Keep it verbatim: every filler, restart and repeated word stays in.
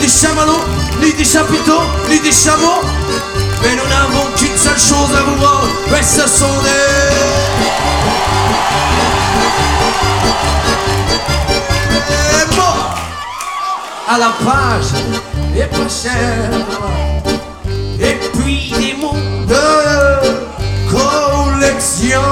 des chamallows, ni des chapiteaux, ni des chameaux. Mais nous n'avons qu'une seule chose à vous rendre, mais ce sont des... des mots à la page, et pas cher. Et puis des mots de collection.